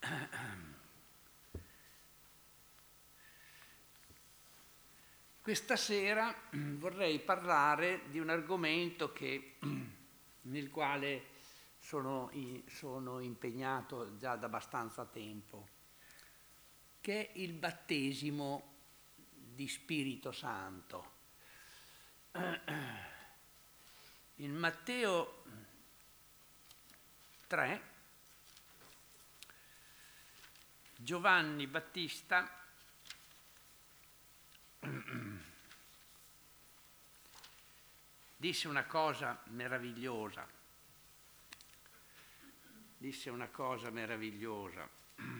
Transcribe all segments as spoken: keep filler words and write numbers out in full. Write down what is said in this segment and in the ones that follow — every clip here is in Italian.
Questa sera vorrei parlare di un argomento che, nel quale sono, sono impegnato già da abbastanza tempo, che è il battesimo di Spirito Santo. In Matteo tre, Giovanni Battista disse una cosa meravigliosa, disse una cosa meravigliosa.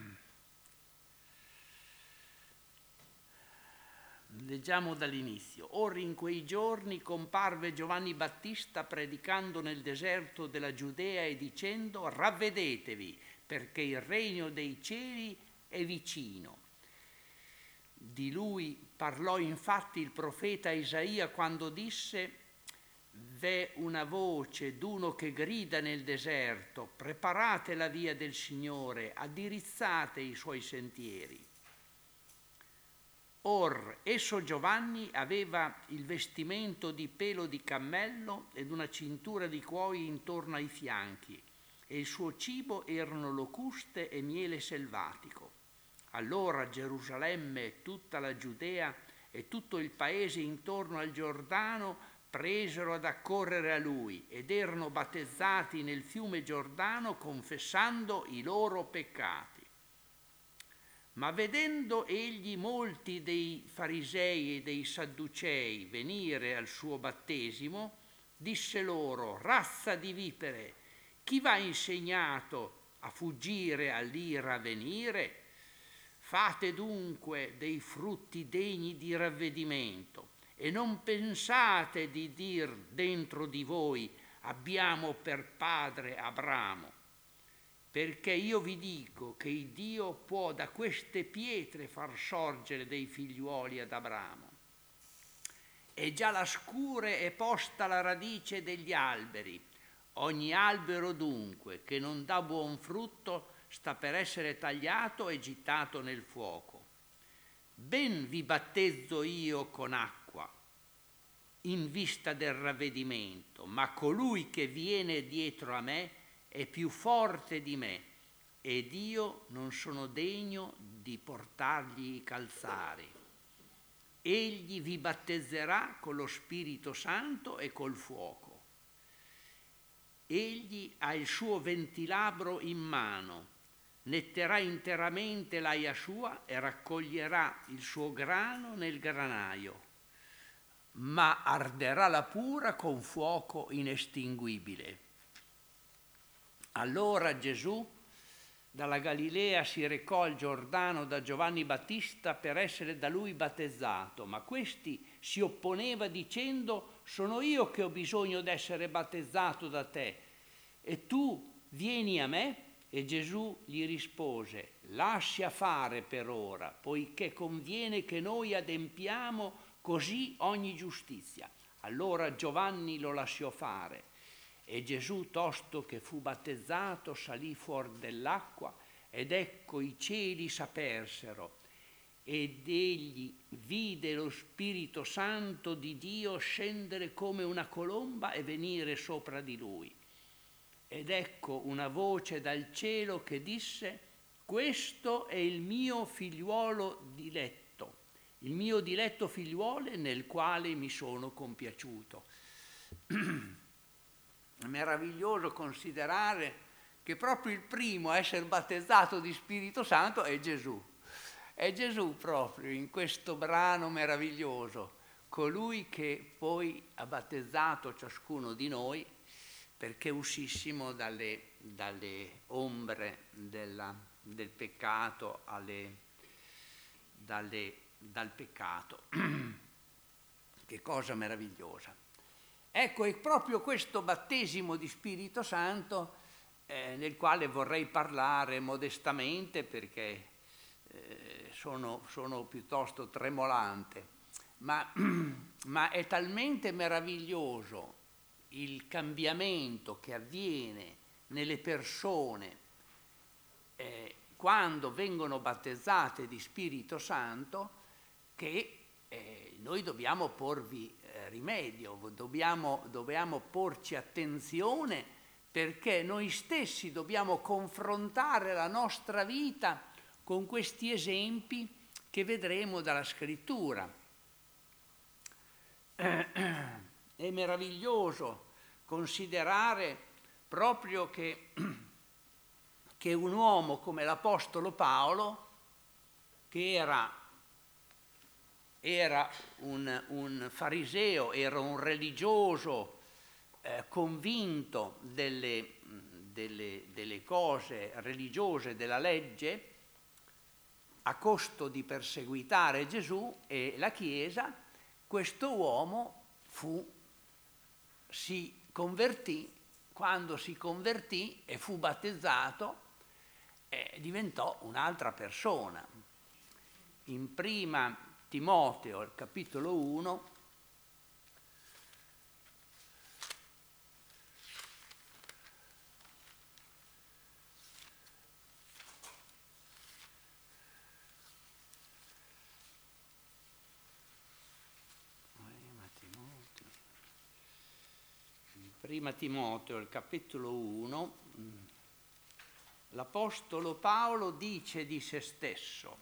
Leggiamo dall'inizio. Ora in quei giorni comparve Giovanni Battista predicando nel deserto della Giudea e dicendo: ravvedetevi, perché il regno dei cieli è vicino. Di lui parlò infatti il profeta Isaia quando disse: v'è una voce d'uno che grida nel deserto, preparate la via del Signore, addirizzate i suoi sentieri. Or esso Giovanni aveva il vestimento di pelo di cammello ed una cintura di cuoio intorno ai fianchi, e il suo cibo erano locuste e miele selvatico. Allora Gerusalemme e tutta la Giudea e tutto il paese intorno al Giordano presero ad accorrere a lui ed erano battezzati nel fiume Giordano confessando i loro peccati. Ma vedendo egli molti dei farisei e dei sadducei venire al suo battesimo, disse loro: razza di vipere, chi v'ha insegnato a fuggire all'ira a venire? Fate dunque dei frutti degni di ravvedimento e non pensate di dir dentro di voi: abbiamo per padre Abramo. Perché io vi dico che il Dio può da queste pietre far sorgere dei figliuoli ad Abramo. E già la scure è posta la radice degli alberi. Ogni albero dunque che non dà buon frutto sta per essere tagliato e gettato nel fuoco. Ben vi battezzo io con acqua in vista del ravvedimento, ma colui che viene dietro a me è più forte di me ed io non sono degno di portargli i calzari. Egli vi battezzerà con lo Spirito Santo e col fuoco. Egli ha il suo ventilabro in mano, netterà interamente l'aia sua e raccoglierà il suo grano nel granaio, ma arderà la pura con fuoco inestinguibile. Allora Gesù dalla Galilea si recò al Giordano da Giovanni Battista per essere da lui battezzato, ma questi si opponeva dicendo: sono io che ho bisogno d'essere battezzato da te, e tu vieni a me? E Gesù gli rispose: lascia fare per ora, poiché conviene che noi adempiamo così ogni giustizia. Allora Giovanni lo lasciò fare. E Gesù, tosto che fu battezzato, salì fuori dell'acqua, ed ecco i cieli s'apersero, ed egli vide lo Spirito Santo di Dio scendere come una colomba e venire sopra di lui. Ed ecco una voce dal cielo che disse: questo è il mio figliuolo diletto, il mio diletto figliuolo nel quale mi sono compiaciuto. È meraviglioso considerare che proprio il primo a essere battezzato di Spirito Santo è Gesù. È Gesù proprio in questo brano meraviglioso, colui che poi ha battezzato ciascuno di noi perché uscissimo dalle, dalle ombre della, del peccato, alle, dalle, dal peccato. Che cosa meravigliosa. Ecco, è proprio questo battesimo di Spirito Santo eh, nel quale vorrei parlare modestamente, perché eh, sono, sono piuttosto tremolante, ma, ma è talmente meraviglioso il cambiamento che avviene nelle persone eh, quando vengono battezzate di Spirito Santo che eh, noi dobbiamo porvi eh, rimedio, dobbiamo, dobbiamo porci attenzione, perché noi stessi dobbiamo confrontare la nostra vita con questi esempi che vedremo dalla Scrittura. È meraviglioso considerare proprio che, che un uomo come l'Apostolo Paolo, che era, era un, un fariseo, era un religioso eh, convinto delle, delle, delle cose religiose della legge, a costo di perseguitare Gesù e la Chiesa, questo uomo fu, si convertì, quando si convertì e fu battezzato, eh, diventò un'altra persona. In prima Timoteo, al capitolo uno, Prima Timoteo, il capitolo uno, l'Apostolo Paolo dice di se stesso,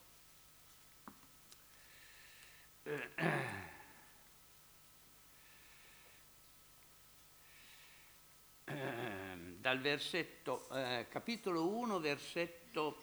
eh, eh, dal versetto, eh, capitolo uno, versetto,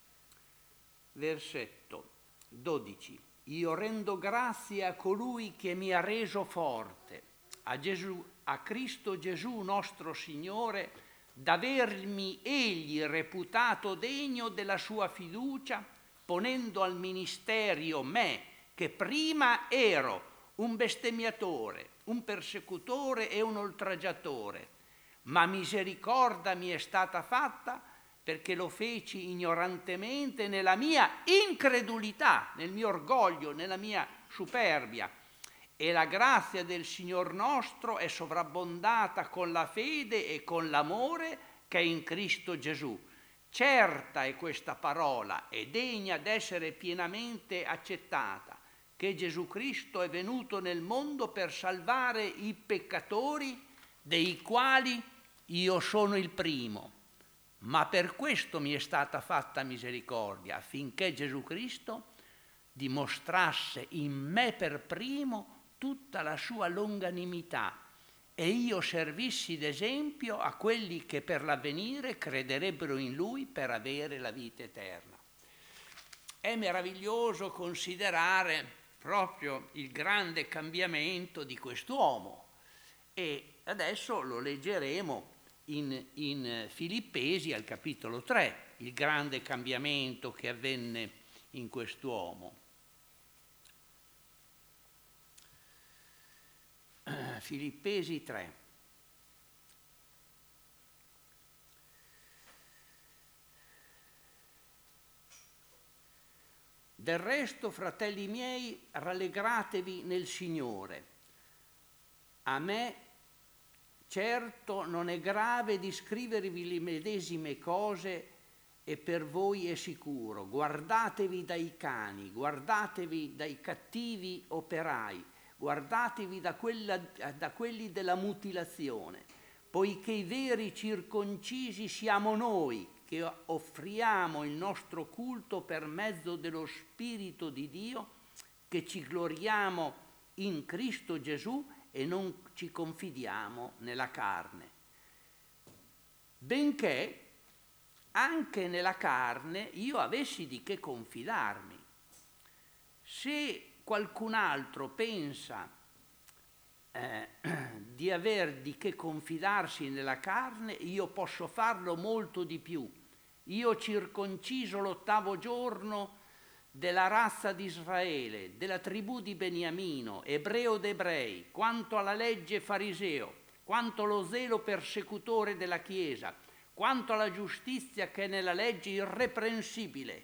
versetto dodici. Io rendo grazie a colui che mi ha reso forte, a Gesù, a Cristo Gesù nostro Signore, d'avermi egli reputato degno della sua fiducia, ponendo al ministerio me, che prima ero un bestemmiatore, un persecutore e un oltraggiatore, ma misericordia mi è stata fatta perché lo feci ignorantemente nella mia incredulità, nel mio orgoglio, nella mia superbia. E la grazia del Signor nostro è sovrabbondata con la fede e con l'amore che è in Cristo Gesù. Certa è questa parola e degna d'essere pienamente accettata, che Gesù Cristo è venuto nel mondo per salvare i peccatori, dei quali io sono il primo. Ma per questo mi è stata fatta misericordia, affinché Gesù Cristo dimostrasse in me per primo tutta la sua longanimità e io servissi d'esempio a quelli che per l'avvenire crederebbero in Lui per avere la vita eterna. È meraviglioso considerare proprio il grande cambiamento di quest'uomo e adesso lo leggeremo in, in Filippesi al capitolo tre, il grande cambiamento che avvenne in quest'uomo. Filippesi tre. Del resto, fratelli miei, rallegratevi nel Signore. A me, certo, non è grave di scrivervi le medesime cose e per voi è sicuro. Guardatevi dai cani, guardatevi dai cattivi operai, guardatevi da, quella, da quelli della mutilazione, poiché i veri circoncisi siamo noi, che offriamo il nostro culto per mezzo dello Spirito di Dio, che ci gloriamo in Cristo Gesù e non ci confidiamo nella carne. Benché anche nella carne io avessi di che confidarmi. Se qualcun altro pensa eh, di aver di che confidarsi nella carne, io posso farlo molto di più. Io ho circonciso l'ottavo giorno della razza di Israele, della tribù di Beniamino, ebreo d'ebrei, quanto alla legge fariseo, quanto allo zelo persecutore della Chiesa, quanto alla giustizia che è nella legge irreprensibile.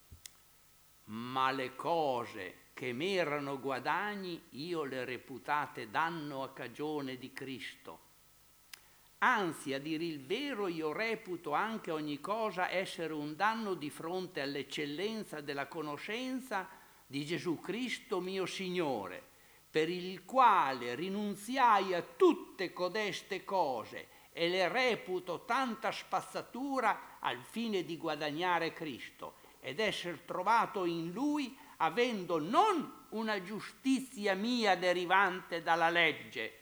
Ma le cose che m'erano guadagni io le reputate danno a cagione di Cristo. Anzi, a dire il vero, io reputo anche ogni cosa essere un danno di fronte all'eccellenza della conoscenza di Gesù Cristo mio Signore, per il quale rinunziai a tutte codeste cose e le reputo tanta spazzatura al fine di guadagnare Cristo ed essere trovato in Lui, avendo non una giustizia mia derivante dalla legge.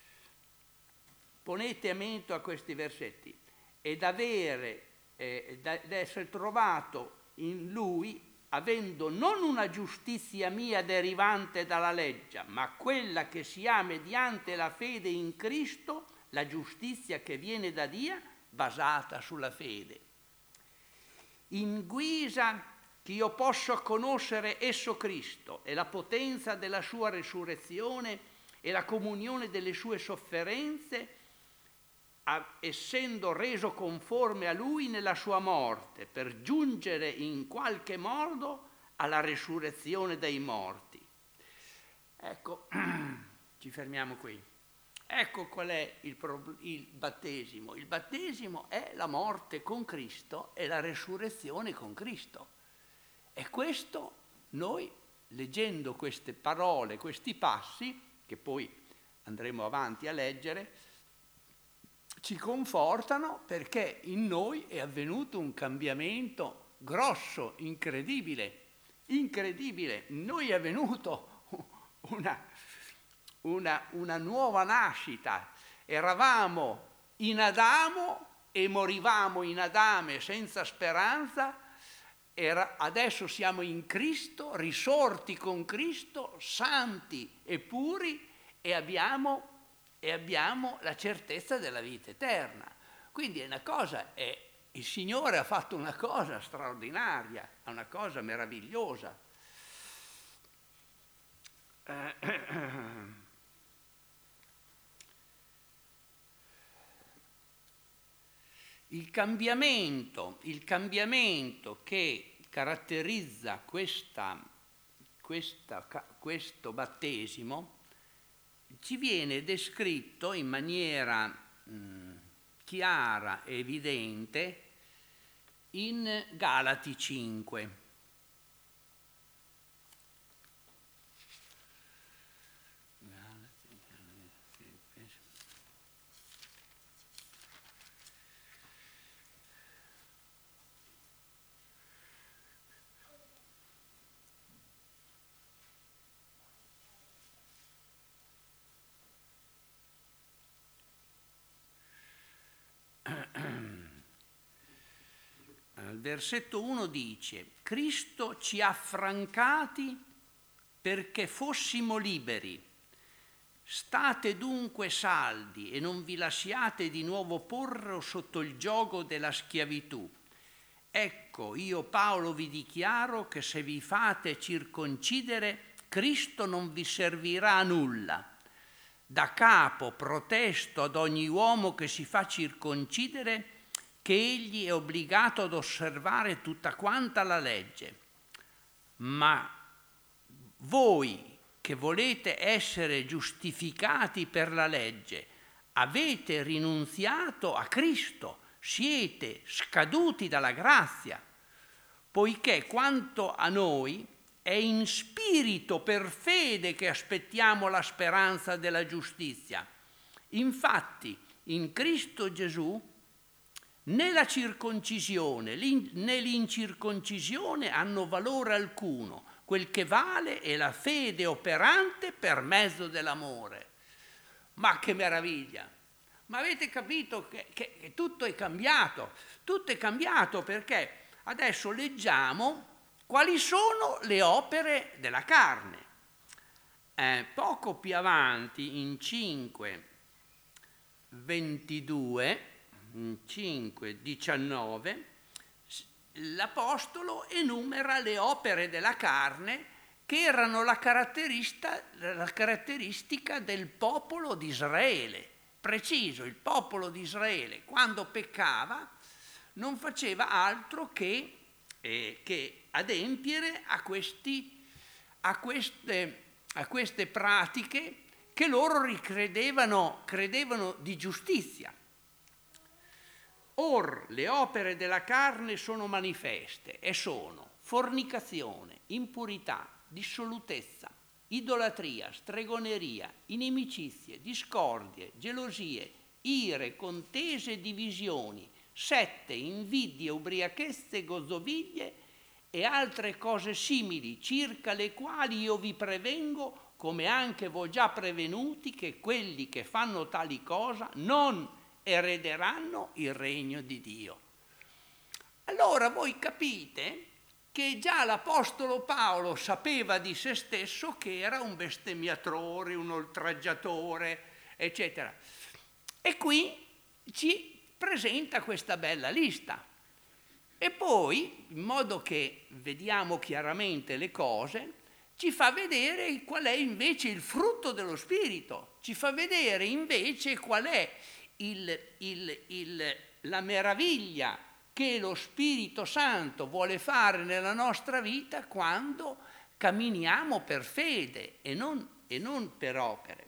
Ponete a mente a questi versetti, ed avere, eh, ed essere trovato in Lui, avendo non una giustizia mia derivante dalla legge, ma quella che si ha mediante la fede in Cristo, la giustizia che viene da Dio, basata sulla fede. In guisa che io possa conoscere esso Cristo e la potenza della sua resurrezione e la comunione delle sue sofferenze, a, essendo reso conforme a Lui nella sua morte, per giungere in qualche modo alla resurrezione dei morti. Ecco, ci fermiamo qui. Ecco qual è il, il battesimo. Il battesimo è la morte con Cristo e la resurrezione con Cristo. E questo noi, leggendo queste parole, questi passi, che poi andremo avanti a leggere, ci confortano perché in noi è avvenuto un cambiamento grosso, incredibile, incredibile. In noi è avvenuto una, una, una nuova nascita. Eravamo in Adamo e morivamo in Adame senza speranza. Era, adesso siamo in Cristo, risorti con Cristo, santi e puri, e abbiamo, e abbiamo la certezza della vita eterna. Quindi è una cosa, è, il Signore ha fatto una cosa straordinaria, una cosa meravigliosa. Il cambiamento, il cambiamento che caratterizza questa, questa, questo battesimo ci viene descritto in maniera mh, chiara e evidente in Galati cinque. Il versetto uno dice: Cristo ci ha affrancati perché fossimo liberi. State dunque saldi e non vi lasciate di nuovo porre sotto il giogo della schiavitù. Ecco, io Paolo vi dichiaro che se vi fate circoncidere, Cristo non vi servirà a nulla. Da capo protesto ad ogni uomo che si fa circoncidere che egli è obbligato ad osservare tutta quanta la legge. Ma voi che volete essere giustificati per la legge, avete rinunziato a Cristo, siete scaduti dalla grazia, poiché quanto a noi è in spirito per fede che aspettiamo la speranza della giustizia. Infatti, in Cristo Gesù, né la circoncisione né l'incirconcisione hanno valore alcuno. Quel che vale è la fede operante per mezzo dell'amore. Ma che meraviglia! Ma avete capito che, che, che tutto è cambiato? Tutto è cambiato perché adesso leggiamo quali sono le opere della carne. Eh, poco più avanti, in cinque ventidue, cinque diciannove, l'Apostolo enumera le opere della carne che erano la caratteristica, la caratteristica del popolo di Israele. Preciso, il popolo di Israele quando peccava non faceva altro che, eh, che adempiere a, questi, a, queste, a queste pratiche che loro ricredevano credevano di giustizia. Or le opere della carne sono manifeste e sono fornicazione, impurità, dissolutezza, idolatria, stregoneria, inimicizie, discordie, gelosie, ire, contese, divisioni, sette, invidie, ubriachezze, gozzoviglie e altre cose simili, circa le quali io vi prevengo, come anche v'ho già prevenuti, che quelli che fanno tali cose non erederanno il regno di Dio. Allora voi capite che già l'Apostolo Paolo sapeva di se stesso che era un bestemmiatore, un oltraggiatore, eccetera. E qui ci presenta questa bella lista. E poi, in modo che vediamo chiaramente le cose, ci fa vedere qual è invece il frutto dello Spirito, ci fa vedere invece qual è il, il, il, la meraviglia che lo Spirito Santo vuole fare nella nostra vita quando camminiamo per fede e non, e non per opere.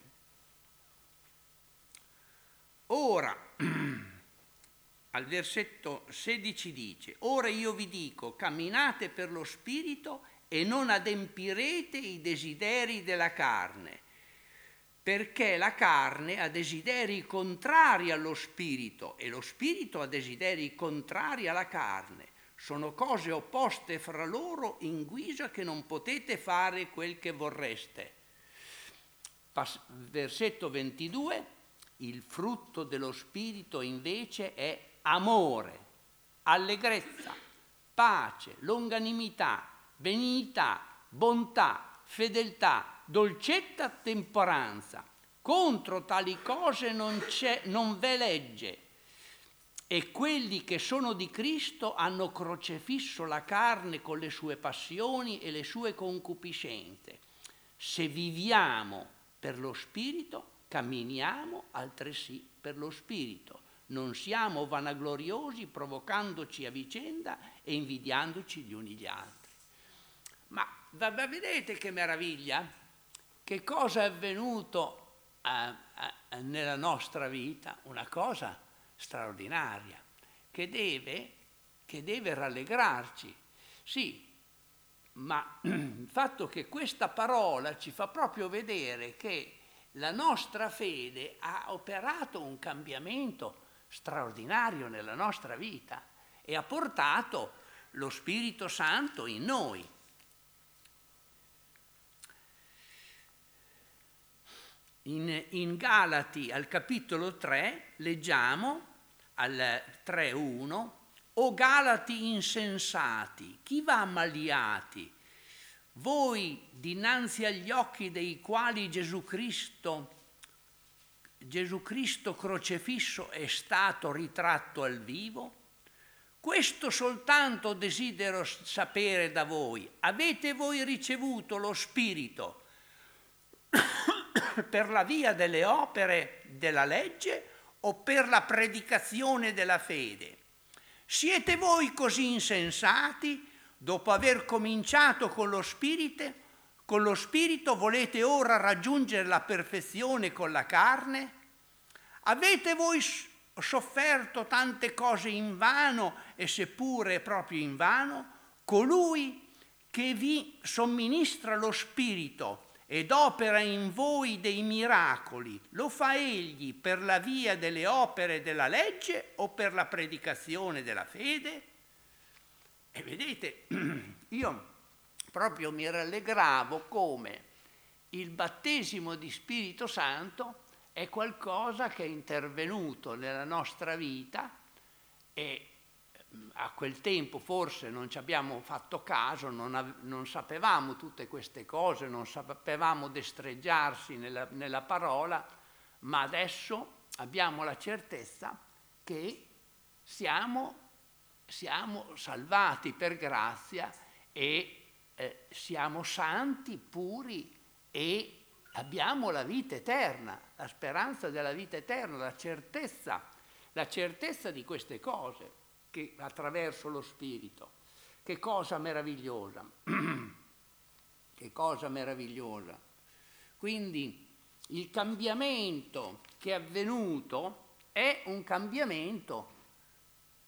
Ora, al versetto sedici dice: ora io vi dico, camminate per lo Spirito e non adempirete i desideri della carne, perché la carne ha desideri contrari allo Spirito e lo Spirito ha desideri contrari alla carne. Sono cose opposte fra loro in guisa che non potete fare quel che vorreste. Pas- versetto ventidue: il frutto dello Spirito invece è amore, allegrezza, pace, longanimità, benignità, bontà, fedeltà, dolcezza, temperanza. Contro tali cose non c'è, non v'è legge. E quelli che sono di Cristo hanno crocefisso la carne con le sue passioni e le sue concupiscenze. Se viviamo per lo Spirito, camminiamo altresì per lo Spirito. Non siamo vanagloriosi, provocandoci a vicenda e invidiandoci gli uni gli altri. Ma vedete che meraviglia? Che cosa è avvenuto a, a, nella nostra vita? Una cosa straordinaria, che deve, che deve rallegrarci. Sì, ma il fatto che questa parola ci fa proprio vedere che la nostra fede ha operato un cambiamento straordinario nella nostra vita e ha portato lo Spirito Santo in noi. In, in Galati al capitolo tre leggiamo al tre uno: o Galati insensati, chi va ammaliati? Voi dinanzi agli occhi dei quali Gesù Cristo, Gesù Cristo crocefisso è stato ritratto al vivo? Questo soltanto desidero sapere da voi: avete voi ricevuto lo Spirito per la via delle opere della legge o per la predicazione della fede? Siete voi così insensati? Dopo aver cominciato con lo Spirito, con lo Spirito volete ora raggiungere la perfezione con la carne? Avete voi sofferto tante cose in vano e seppure proprio in vano? Colui che vi somministra lo Spirito ed opera in voi dei miracoli, lo fa egli per la via delle opere della legge o per la predicazione della fede? E vedete, io proprio mi rallegravo come il battesimo di Spirito Santo è qualcosa che è intervenuto nella nostra vita e a quel tempo forse non ci abbiamo fatto caso, non, av- non sapevamo tutte queste cose, non sapevamo destreggiarsi nella, nella parola, ma adesso abbiamo la certezza che siamo, siamo salvati per grazia e eh, siamo santi, puri e abbiamo la vita eterna, la speranza della vita eterna, la certezza, la certezza di queste cose. Che attraverso lo Spirito. Che cosa meravigliosa, che cosa meravigliosa. Quindi il cambiamento che è avvenuto è un cambiamento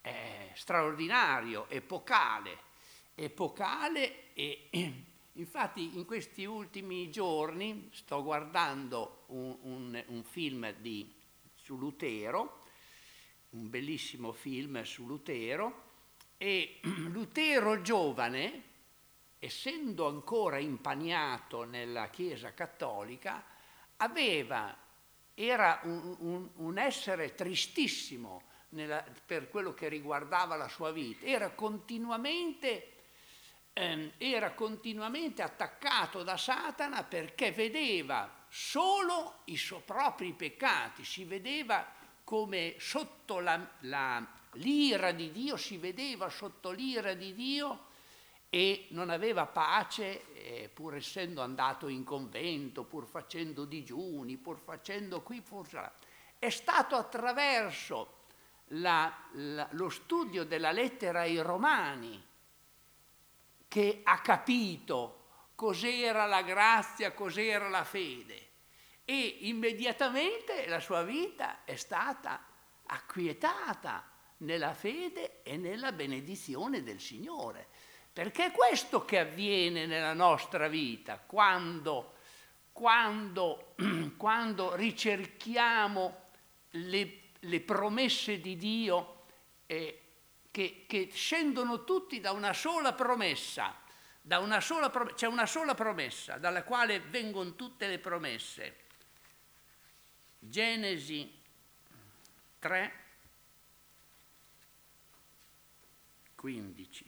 è straordinario, epocale, epocale e infatti in questi ultimi giorni sto guardando un, un, un film di, su Lutero, un bellissimo film su Lutero, e Lutero giovane, essendo ancora impagnato nella Chiesa cattolica, aveva, era un, un, un essere tristissimo nella, per quello che riguardava la sua vita, era continuamente, ehm, era continuamente attaccato da Satana perché vedeva solo i suoi propri peccati, si vedeva come sotto la, la, l'ira di Dio, si vedeva sotto l'ira di Dio e non aveva pace, eh, pur essendo andato in convento, pur facendo digiuni, pur facendo qui, pur là. È stato attraverso la, la, lo studio della lettera ai Romani che ha capito cos'era la grazia, cos'era la fede. E immediatamente la sua vita è stata acquietata nella fede e nella benedizione del Signore. Perché è questo che avviene nella nostra vita, quando, quando, quando ricerchiamo le, le promesse di Dio eh, che, che scendono tutti da una sola promessa, da una sola prom- c'è una sola promessa dalla quale vengono tutte le promesse. Genesi tre, quindici.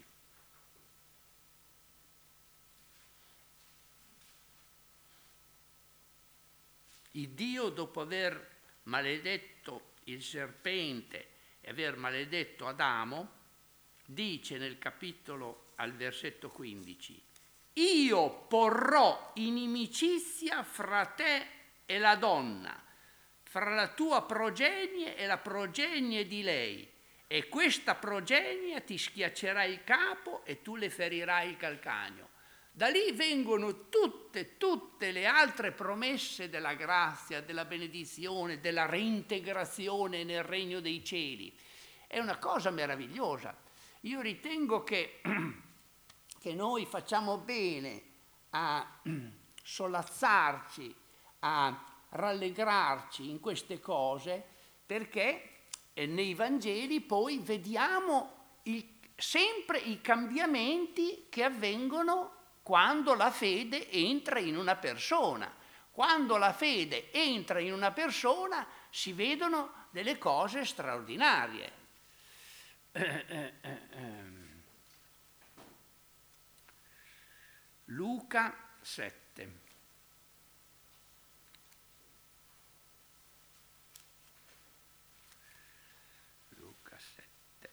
Il Dio, dopo aver maledetto il serpente e aver maledetto Adamo, dice nel capitolo al versetto quindici: io porrò inimicizia fra te e la donna, fra la tua progenie e la progenie di lei, e questa progenie ti schiaccerà il capo e tu le ferirai il calcagno. Da lì vengono tutte, tutte le altre promesse della grazia, della benedizione, della reintegrazione nel regno dei cieli. È una cosa meravigliosa. Io ritengo che, che noi facciamo bene a solazzarci, a rallegrarci in queste cose, perché nei Vangeli poi vediamo il, sempre i cambiamenti che avvengono quando la fede entra in una persona. Quando la fede entra in una persona si vedono delle cose straordinarie. Eh, eh, eh, eh. Luca sette. Luca sette.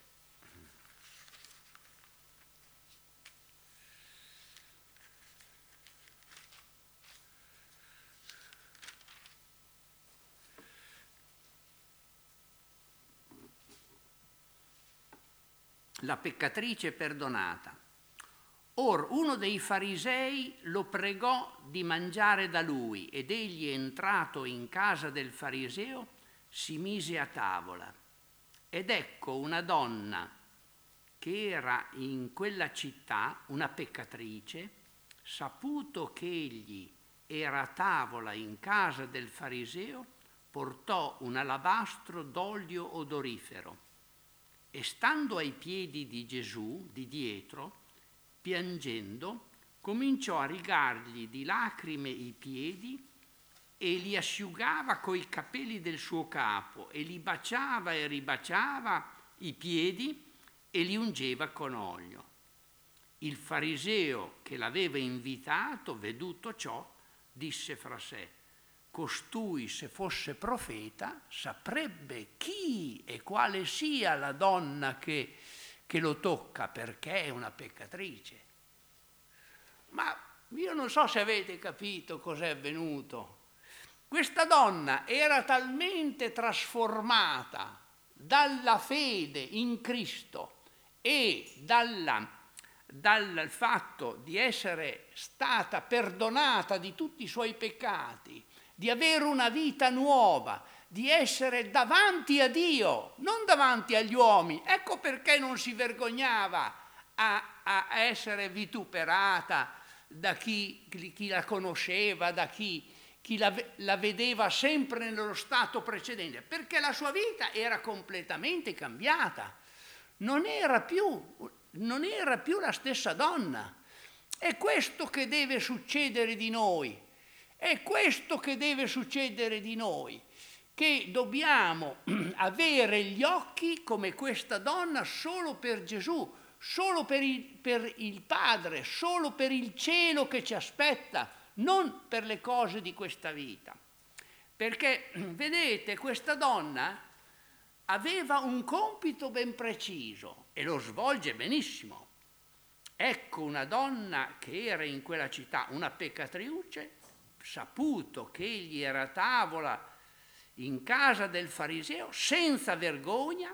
La peccatrice perdonata. Or uno dei farisei lo pregò di mangiare da lui, ed egli, entrato in casa del fariseo, si mise a tavola. Ed ecco una donna che era in quella città, una peccatrice, saputo che egli era a tavola in casa del fariseo, portò un alabastro d'olio odorifero e, stando ai piedi di Gesù di dietro, piangendo, cominciò a rigargli di lacrime i piedi e li asciugava coi capelli del suo capo e li baciava e ribaciava i piedi e li ungeva con olio. Il fariseo che l'aveva invitato, veduto ciò, disse fra sé: costui, se fosse profeta, saprebbe chi e quale sia la donna che, che lo tocca, perché è una peccatrice. Ma io non so se avete capito cos'è avvenuto. Questa donna era talmente trasformata dalla fede in Cristo e dalla, dal fatto di essere stata perdonata di tutti i suoi peccati, di avere una vita nuova, di essere davanti a Dio, non davanti agli uomini. Ecco perché non si vergognava a, a essere vituperata da chi, chi la conosceva, da chi, chi la, la vedeva sempre nello stato precedente, perché la sua vita era completamente cambiata, non era più, non era più la stessa donna. È questo che deve succedere di noi, è questo che deve succedere di noi, che dobbiamo avere gli occhi come questa donna solo per Gesù, solo per il, per il Padre, solo per il cielo che ci aspetta, non per le cose di questa vita. Perché, vedete, questa donna aveva un compito ben preciso e lo svolge benissimo. Ecco una donna che era in quella città, una peccatrice, saputo che egli era a tavola in casa del fariseo, senza vergogna,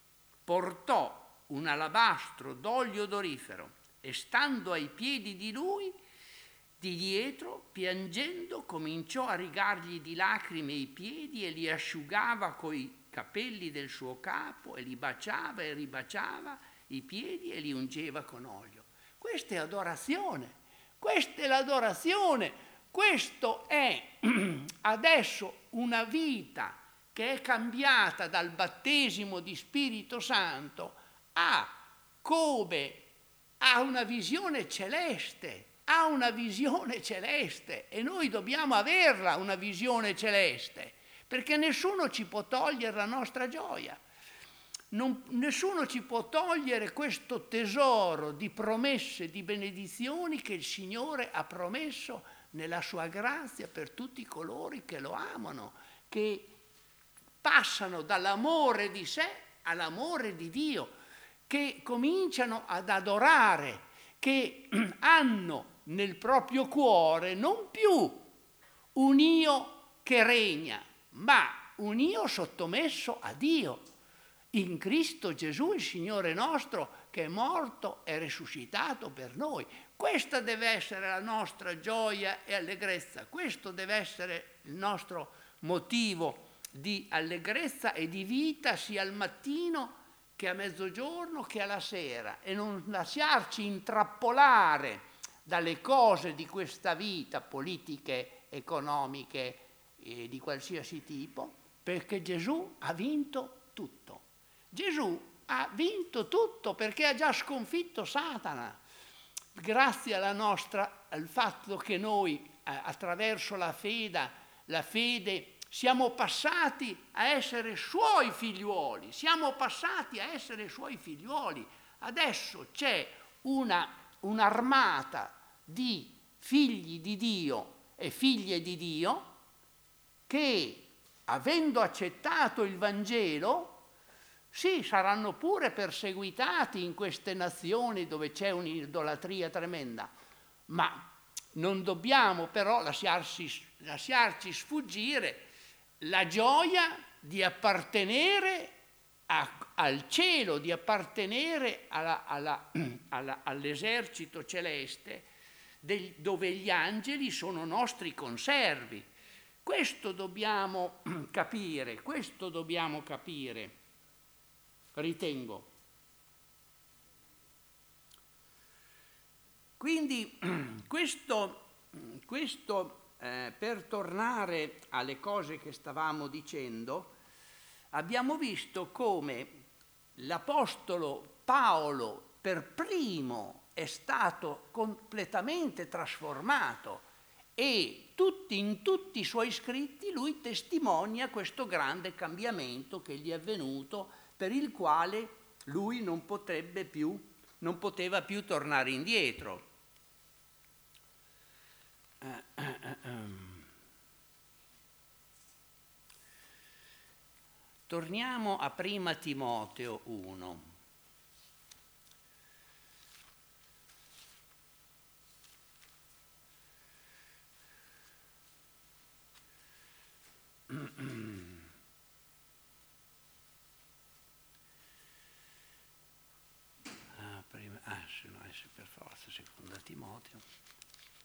portò un alabastro d'olio odorifero e stando ai piedi di lui, di dietro, piangendo, cominciò a rigargli di lacrime i piedi e li asciugava coi capelli del suo capo e li baciava e ribaciava i piedi e li ungeva con olio. Questa è adorazione, questa è l'adorazione. Questo è adesso una vita che è cambiata dal battesimo di Spirito Santo a come ha una visione celeste, ha una visione celeste e noi dobbiamo averla una visione celeste, perché nessuno ci può togliere la nostra gioia. Non, nessuno ci può togliere questo tesoro di promesse, di benedizioni che il Signore ha promesso nella sua grazia per tutti coloro che lo amano, che passano dall'amore di sé all'amore di Dio, che cominciano ad adorare, che hanno nel proprio cuore non più un io che regna, ma un io sottomesso a Dio, in Cristo Gesù, il Signore nostro, che è morto e risuscitato per noi. Questa deve essere la nostra gioia e allegrezza, questo deve essere il nostro motivo di allegrezza e di vita sia al mattino che a mezzogiorno che alla sera, e non lasciarci intrappolare dalle cose di questa vita, politiche, economiche e di qualsiasi tipo, perché Gesù ha vinto tutto. Gesù ha vinto tutto perché ha già sconfitto Satana. Grazie alla nostra, al fatto che noi attraverso la fede, la fede siamo passati a essere suoi figliuoli, siamo passati a essere suoi figliuoli. Adesso c'è una, un'armata di figli di Dio e figlie di Dio che, avendo accettato il Vangelo, sì, saranno pure perseguitati in queste nazioni dove c'è un'idolatria tremenda, ma non dobbiamo però lasciarsi, lasciarci sfuggire la gioia di appartenere a, al cielo, di appartenere alla, alla, alla, all'esercito celeste del, dove gli angeli sono nostri conservi. Questo dobbiamo capire, questo dobbiamo capire. Ritengo. Quindi questo, questo eh, per tornare alle cose che stavamo dicendo, abbiamo visto come l'Apostolo Paolo per primo è stato completamente trasformato e tutti, in tutti i suoi scritti lui testimonia questo grande cambiamento che gli è avvenuto, per il quale lui non potrebbe più, non poteva più tornare indietro. Torniamo a prima Timoteo uno. Ah, se no, è per forza, seconda Timoteo.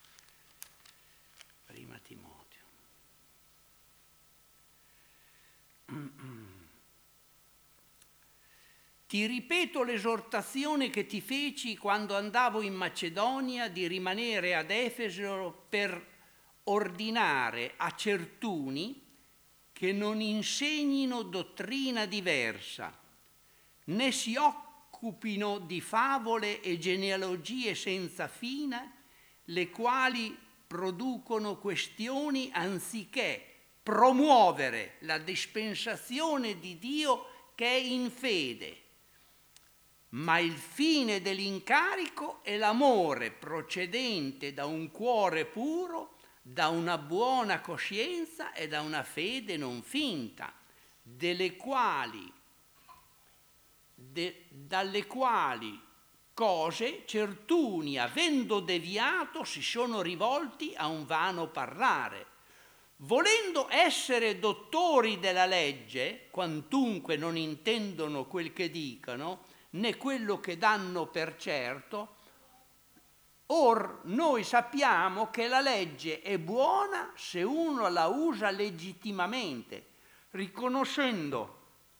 Prima Timoteo. Ti ripeto l'esortazione che ti feci quando andavo in Macedonia di rimanere ad Efeso per ordinare a certuni che non insegnino dottrina diversa, né si occupino di favole e genealogie senza fine, le quali producono questioni anziché promuovere la dispensazione di Dio che è in fede. Ma il fine dell'incarico è l'amore procedente da un cuore puro, da una buona coscienza e da una fede non finta, delle quali, de, dalle quali cose certuni, avendo deviato, si sono rivolti a un vano parlare. Volendo essere dottori della legge, quantunque non intendono quel che dicono, né quello che danno per certo, or noi sappiamo che la legge è buona se uno la usa legittimamente, riconoscendo,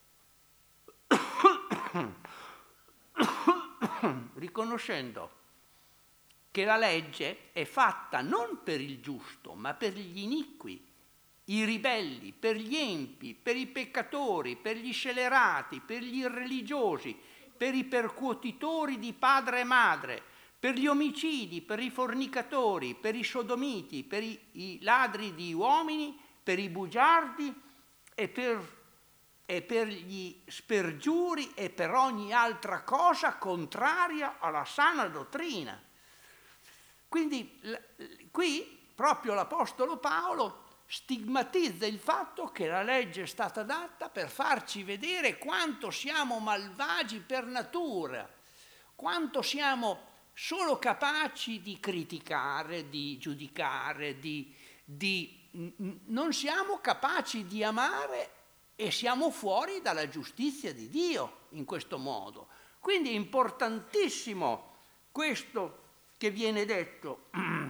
riconoscendo che la legge è fatta non per il giusto, ma per gli iniqui, i ribelli, per gli empi, per i peccatori, per gli scelerati, per gli irreligiosi, per i percuotitori di padre e madre, per gli omicidi, per i fornicatori, per i sodomiti, per i, i ladri di uomini, per i bugiardi e per, e per gli spergiuri e per ogni altra cosa contraria alla sana dottrina. Quindi qui proprio l'Apostolo Paolo stigmatizza il fatto che la legge è stata data per farci vedere quanto siamo malvagi per natura, quanto siamo solo capaci di criticare, di giudicare, di, di, non siamo capaci di amare e siamo fuori dalla giustizia di Dio in questo modo. Quindi è importantissimo questo che viene detto.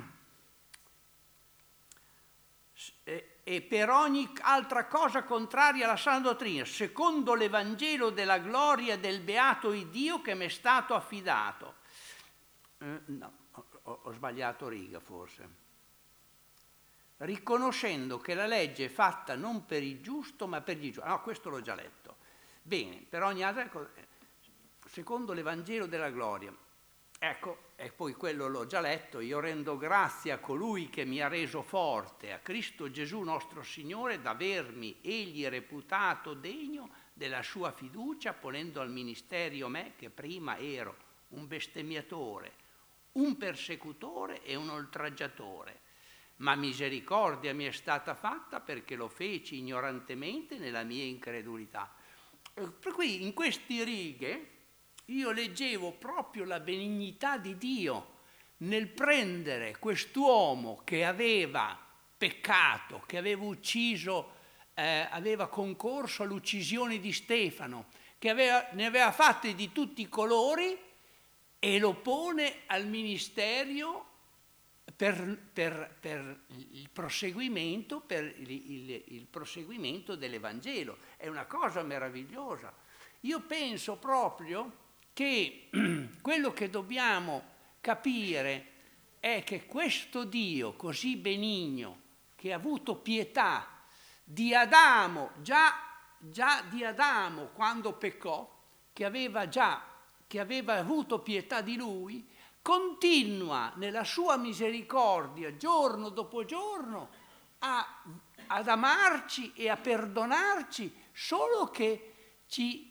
E per ogni altra cosa contraria alla sana dottrina, secondo l'Evangelo della gloria del beato Dio che mi è stato affidato. Eh, no, ho, ho sbagliato riga forse. Riconoscendo che la legge è fatta non per il giusto ma per gli giusti. No, questo l'ho già letto. Bene, per ogni altra cosa, secondo l'Evangelo della gloria. Ecco, e poi quello l'ho già letto, io rendo grazie a colui che mi ha reso forte, a Cristo Gesù nostro Signore, d'avermi egli reputato degno della sua fiducia, ponendo al ministerio me, che prima ero un bestemmiatore, un persecutore e un oltraggiatore. Ma misericordia mi è stata fatta perché lo feci ignorantemente nella mia incredulità. Per cui in queste righe io leggevo proprio la benignità di Dio nel prendere quest'uomo che aveva peccato, che aveva ucciso, eh, aveva concorso all'uccisione di Stefano, che aveva, ne aveva fatte di tutti i colori e lo pone al ministero per, per, per il proseguimento, per il, il, il proseguimento dell'Evangelo. È una cosa meravigliosa. Io penso proprio che quello che dobbiamo capire è che questo Dio così benigno, che ha avuto pietà di Adamo, già, già di Adamo quando peccò, che aveva già, che aveva avuto pietà di lui, continua nella sua misericordia giorno dopo giorno a, ad amarci e a perdonarci, solo che ci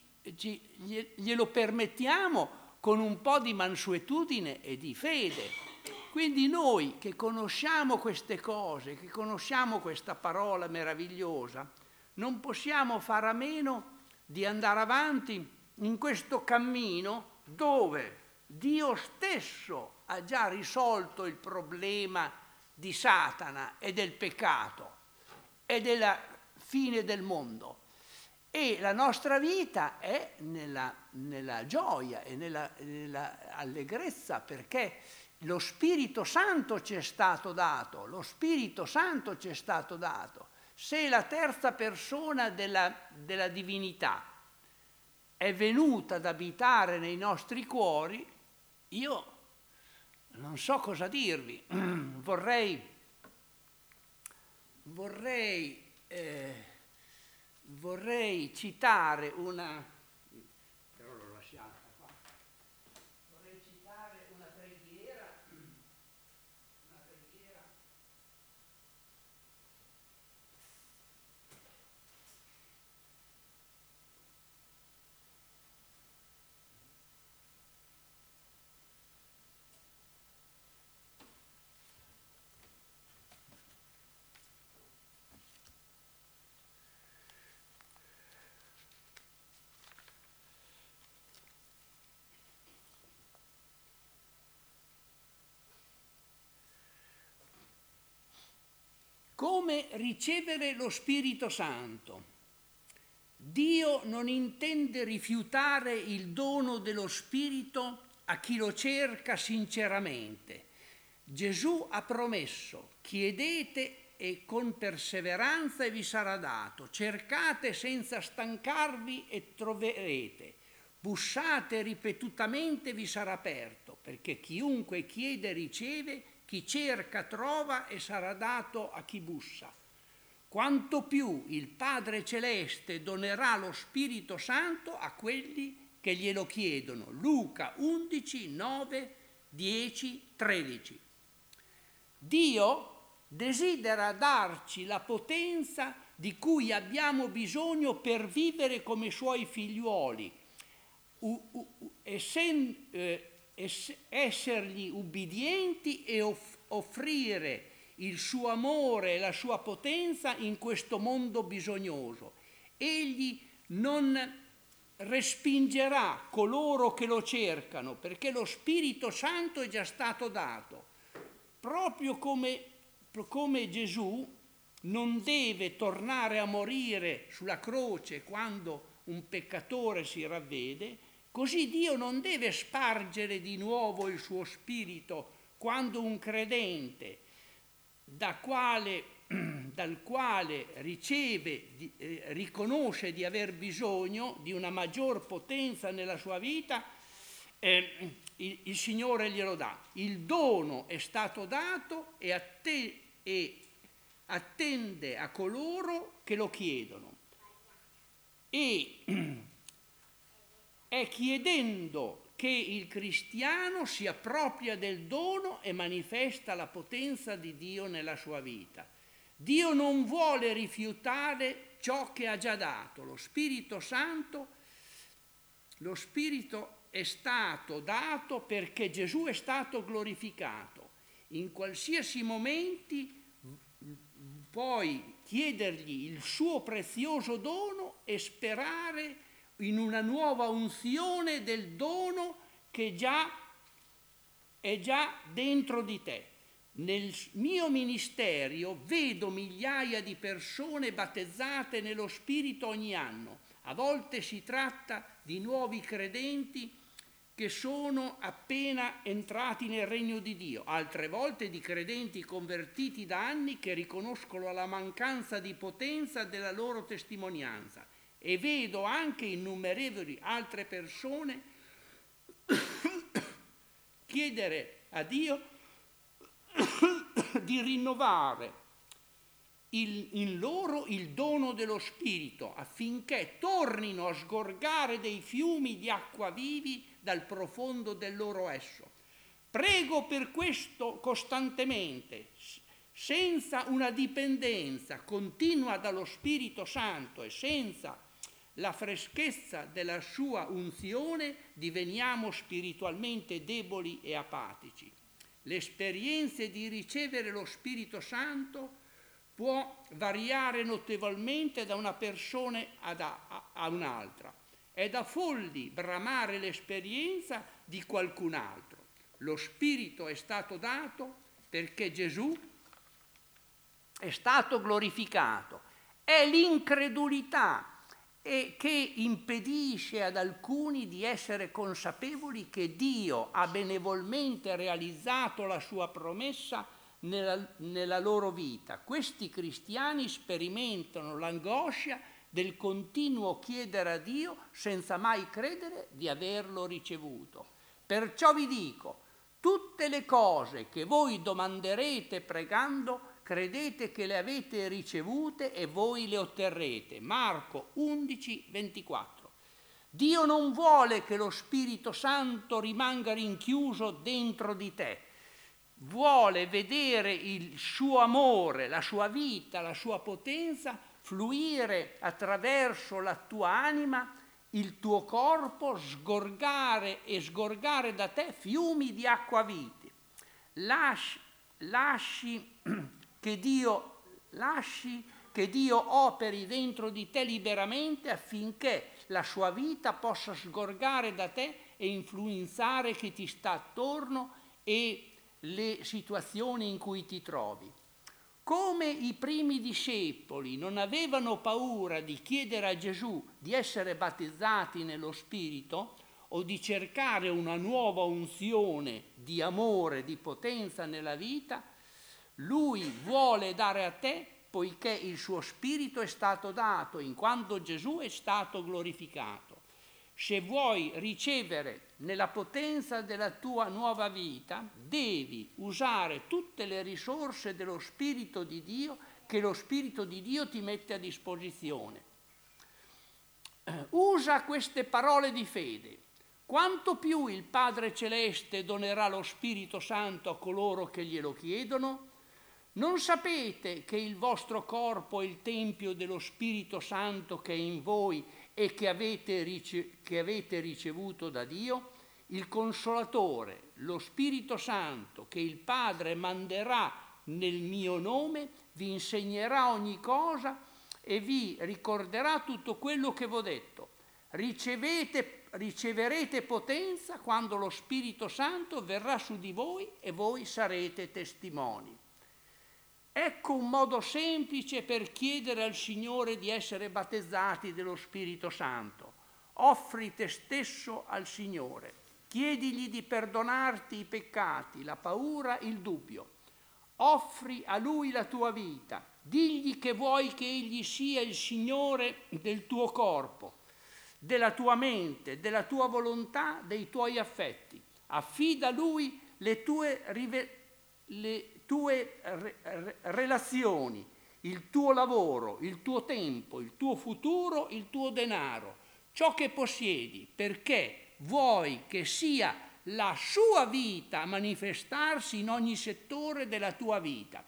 glielo permettiamo con un po' di mansuetudine e di fede. Quindi noi che conosciamo queste cose, che conosciamo questa parola meravigliosa, non possiamo fare a meno di andare avanti in questo cammino dove Dio stesso ha già risolto il problema di Satana e del peccato e della fine del mondo. E la nostra vita è nella, nella gioia e nella, nella allegrezza, perché lo Spirito Santo ci è stato dato, lo Spirito Santo ci è stato dato. se la terza persona della, della divinità è venuta ad abitare nei nostri cuori, io non so cosa dirvi. vorrei, vorrei, eh, vorrei citare una... però l'ho lasciata qua. Vorrei citare una preghiera, una preghiera come ricevere lo Spirito Santo. Dio non intende rifiutare il dono dello Spirito a chi lo cerca sinceramente. Gesù ha promesso: chiedete e con perseveranza e vi sarà dato, cercate senza stancarvi e troverete, bussate ripetutamente e vi sarà aperto, perché chiunque chiede riceve, chi cerca trova e sarà dato a chi bussa. Quanto più il Padre Celeste donerà lo Spirito Santo a quelli che glielo chiedono. Luca undici, nove, dieci, tredici. Dio desidera darci la potenza di cui abbiamo bisogno per vivere come suoi figliuoli, u, u, essen, eh, ess, essergli ubbidienti e off, offrire il suo amore e la sua potenza in questo mondo bisognoso. Egli non respingerà coloro che lo cercano, perché lo Spirito Santo è già stato dato. Proprio come, come Gesù non deve tornare a morire sulla croce quando un peccatore si ravvede, così Dio non deve spargere di nuovo il suo Spirito quando un credente da quale, dal quale riceve, eh, riconosce di aver bisogno di una maggior potenza nella sua vita, eh, il, il Signore glielo dà. Il dono è stato dato e, atte, e attende a coloro che lo chiedono. E è chiedendo che il cristiano si appropria del dono e manifesta la potenza di Dio nella sua vita. Dio non vuole rifiutare ciò che ha già dato. Lo Spirito Santo, lo Spirito è stato dato perché Gesù è stato glorificato. In qualsiasi momento puoi chiedergli il suo prezioso dono e sperare in una nuova unzione del dono che già è già dentro di te. Nel mio ministero vedo migliaia di persone battezzate nello Spirito ogni anno. A volte si tratta di nuovi credenti che sono appena entrati nel regno di Dio, altre volte di credenti convertiti da anni che riconoscono la mancanza di potenza della loro testimonianza. E vedo anche innumerevoli altre persone chiedere a Dio di rinnovare il, in loro il dono dello Spirito affinché tornino a sgorgare dei fiumi di acqua vivi dal profondo del loro esso. Prego per questo costantemente, senza una dipendenza continua dallo Spirito Santo e senza la freschezza della sua unzione, diveniamo spiritualmente deboli e apatici. Le esperienze di ricevere lo Spirito Santo può variare notevolmente da una persona ad a, a un'altra. È da folli bramare l'esperienza di qualcun altro. Lo Spirito è stato dato perché Gesù è stato glorificato. È l'incredulità e che impedisce ad alcuni di essere consapevoli che Dio ha benevolmente realizzato la sua promessa nella, nella loro vita. Questi cristiani sperimentano l'angoscia del continuo chiedere a Dio senza mai credere di averlo ricevuto. Perciò vi dico, tutte le cose che voi domanderete pregando, credete che le avete ricevute e voi le otterrete. Marco undici, ventiquattro. Dio non vuole che lo Spirito Santo rimanga rinchiuso dentro di te. Vuole vedere il suo amore, la sua vita, la sua potenza fluire attraverso la tua anima, il tuo corpo, sgorgare e sgorgare da te fiumi di acqua vita. Lasci, lasci che Dio, lasci che Dio operi dentro di te liberamente affinché la sua vita possa sgorgare da te e influenzare chi ti sta attorno e le situazioni in cui ti trovi. Come i primi discepoli non avevano paura di chiedere a Gesù di essere battezzati nello Spirito o di cercare una nuova unzione di amore, di potenza nella vita, Lui vuole dare a te, poiché il suo Spirito è stato dato in quanto Gesù è stato glorificato. Se vuoi ricevere nella potenza della tua nuova vita, devi usare tutte le risorse dello Spirito di Dio che lo Spirito di Dio ti mette a disposizione. Usa queste parole di fede. Quanto più il Padre Celeste donerà lo Spirito Santo a coloro che glielo chiedono? Non sapete che il vostro corpo è il tempio dello Spirito Santo che è in voi e che avete, rice- che avete ricevuto da Dio? Il Consolatore, lo Spirito Santo, che il Padre manderà nel mio nome, vi insegnerà ogni cosa e vi ricorderà tutto quello che vi ho detto. Ricevete, riceverete potenza quando lo Spirito Santo verrà su di voi e voi sarete testimoni. Ecco un modo semplice per chiedere al Signore di essere battezzati dello Spirito Santo. Offri te stesso al Signore. Chiedigli di perdonarti i peccati, la paura, il dubbio. Offri a Lui la tua vita. Digli che vuoi che Egli sia il Signore del tuo corpo, della tua mente, della tua volontà, dei tuoi affetti. Affida a Lui le tue rive- le tue re- re- relazioni, il tuo lavoro, il tuo tempo, il tuo futuro, il tuo denaro, ciò che possiedi, perché vuoi che sia la sua vita a manifestarsi in ogni settore della tua vita.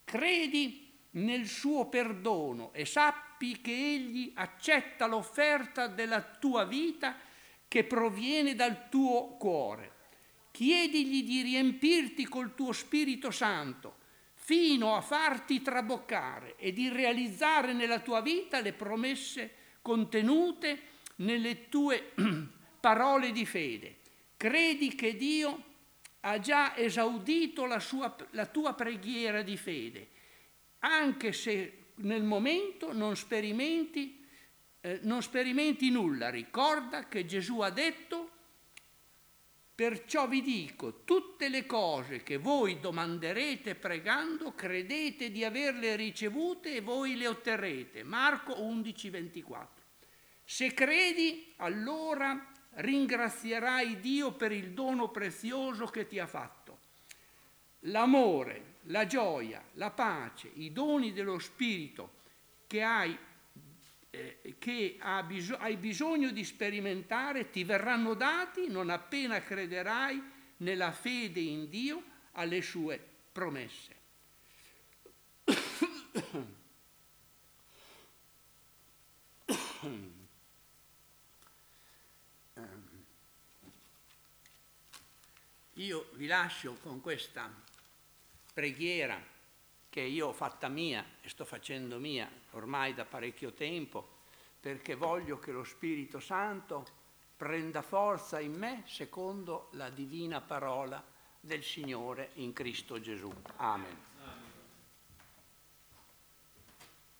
Credi nel suo perdono e sappi che Egli accetta l'offerta della tua vita che proviene dal tuo cuore. Chiedigli di riempirti col tuo Spirito Santo fino a farti traboccare e di realizzare nella tua vita le promesse contenute nelle tue parole di fede. Credi che Dio ha già esaudito la, sua, la tua preghiera di fede, anche se nel momento non sperimenti, eh, non sperimenti nulla. Ricorda che Gesù ha detto: perciò vi dico, tutte le cose che voi domanderete pregando, credete di averle ricevute e voi le otterrete. Marco undici, ventiquattro. Se credi, allora ringrazierai Dio per il dono prezioso che ti ha fatto. L'amore, la gioia, la pace, i doni dello Spirito che hai Eh, che ha bis- hai bisogno di sperimentare ti verranno dati non appena crederai nella fede in Dio, alle sue promesse. Io vi lascio con questa preghiera che io ho fatta mia e sto facendo mia ormai da parecchio tempo, perché voglio che lo Spirito Santo prenda forza in me secondo la divina parola del Signore in Cristo Gesù. Amen.